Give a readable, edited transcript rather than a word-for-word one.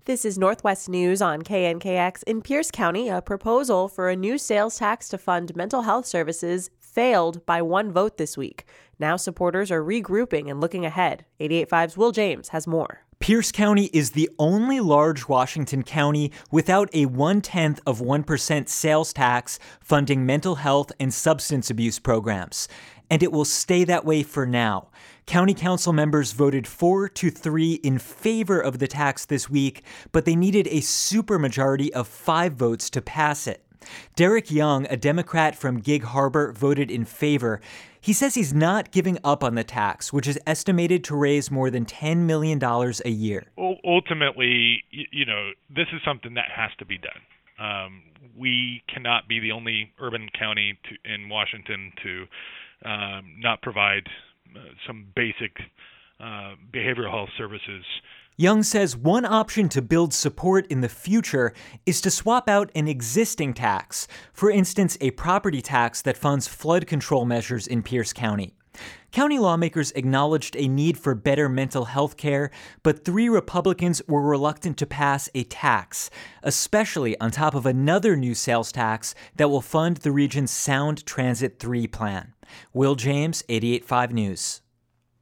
This is Northwest News on KNKX. In Pierce County, a proposal for a new sales tax to fund mental health services failed by one vote this week. Now supporters are regrouping and looking ahead. 88.5's Will James has more. Pierce County is the only large Washington county without a 0.1% sales tax funding mental health and substance abuse programs. And it will stay that way for now. County council members voted 4-3 in favor of the tax this week, but they needed a supermajority of 5 votes to pass it. Derek Young, a Democrat from Gig Harbor, voted in favor. He says he's not giving up on the tax, which is estimated to raise more than $10 million a year. Ultimately, this is something that has to be done. We cannot be the only urban county in Washington to not provide some basic behavioral health services. Young says one option to build support in the future is to swap out an existing tax, for instance, a property tax that funds flood control measures in Pierce County. County lawmakers acknowledged a need for better mental health care, but 3 Republicans were reluctant to pass a tax, especially on top of another new sales tax that will fund the region's Sound Transit 3 plan. Will James, 88.5 News.